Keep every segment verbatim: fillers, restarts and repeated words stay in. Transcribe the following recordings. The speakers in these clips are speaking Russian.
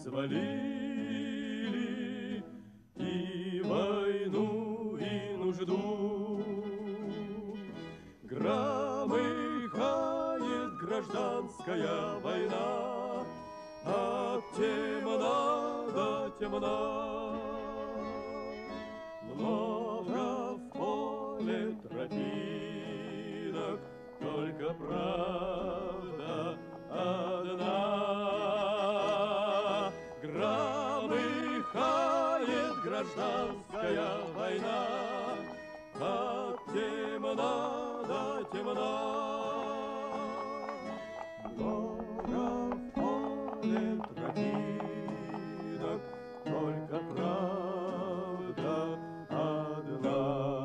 свалили и войну, и нужду. Громыхает гражданская война, от темна до темна. Много в поле тропинок, только правда одна. Громыхает гражданская война, от темна до темна. Много в поле тропинок, только правда одна.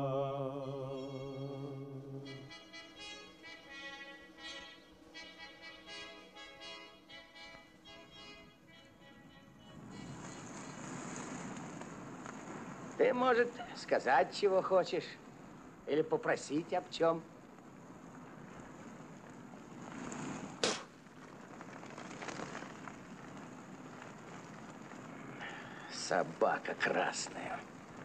Ты, может, сказать, чего хочешь? Или попросить об чем? Собака красная.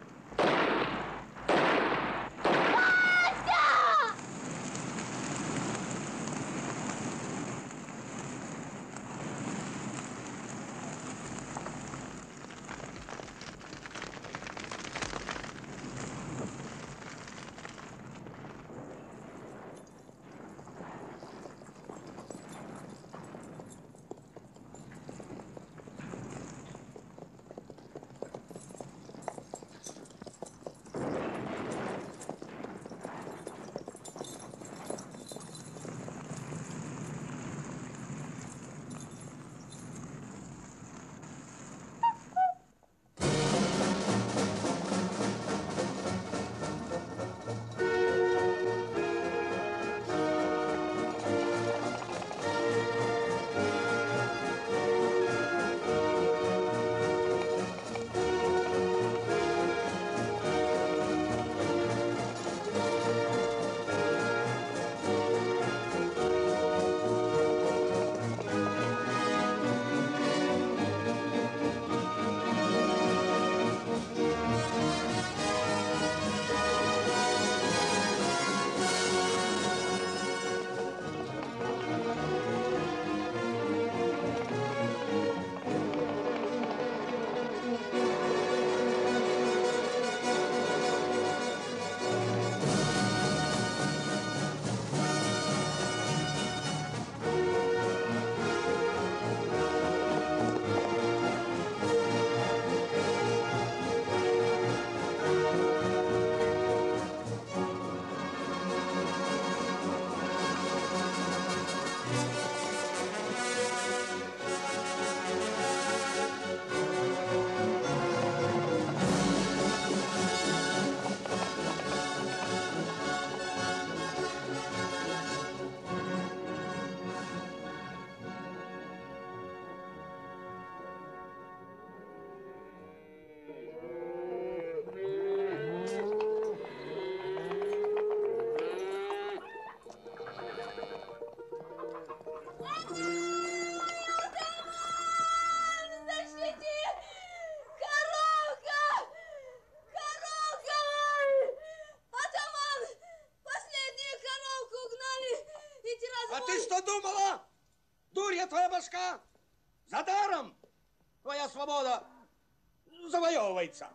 А ты что думала? Дурья твоя башка! За даром твоя свобода завоевывается.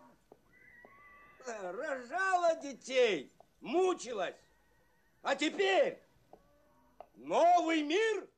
Рожала детей, мучилась. А теперь новый мир